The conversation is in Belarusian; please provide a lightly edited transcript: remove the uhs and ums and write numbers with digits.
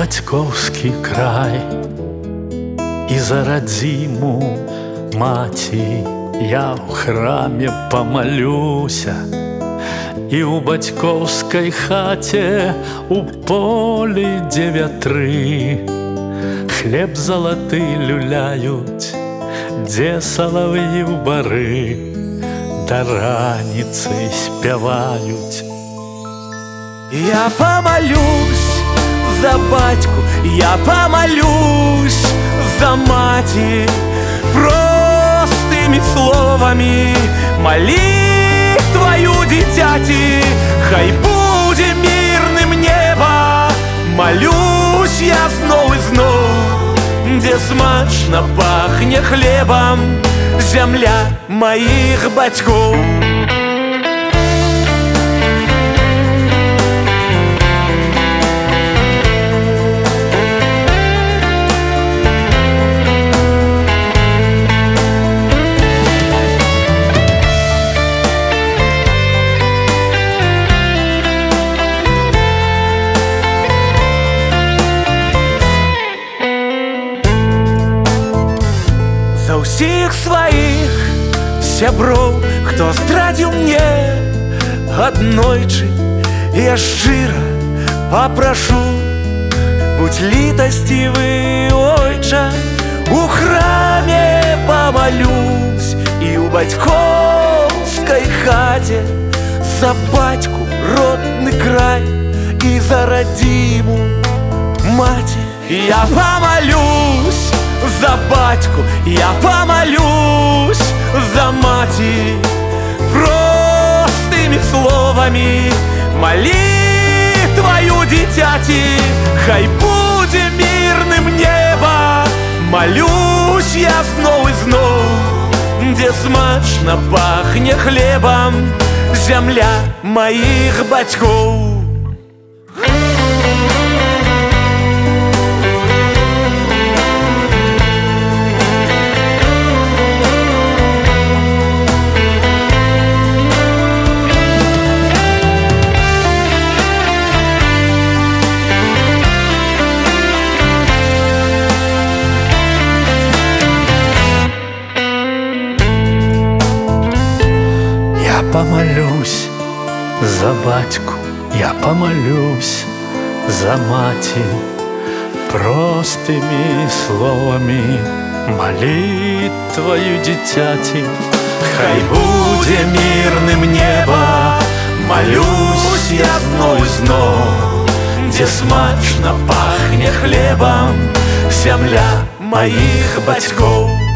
бацькоўскі край. І за радзіму маці я ў храме памалюся, і ў бацькоўскай хаце у полі, дзе вятры хлеб залаты люляюць, дзе салав'і ў бары да раніцы спяваюць. Я помолюсь за батьку, я помолюсь за маті, простыми словами молитвою дитяти. Хай буде мирным небо, молюсь я знов і знов, де смачно пахне хлебом земля моих батьков. За ўсіх сваіх сяброў, хто здрадзіў мне аднойчы, я шчыра папрашу, будь літасцівы, ойча, у храме помолюсь і ў бацькоўскай хаце за бацьку родны край і за радзіму маці. Я помолюсь за батьку, я помолюсь за маті, простыми словами молитвою дитяти. Хай буде мирным небо, молюсь я знов і знов, де смачно пахне хлебом земля моих батьков. Помолюсь за батьку, я помолюсь за маті, простыми словами молитвою дитяти. Хай буде мирным небо, молюсь я знов і знов, де смачно пахне хлебом земля моих батьков.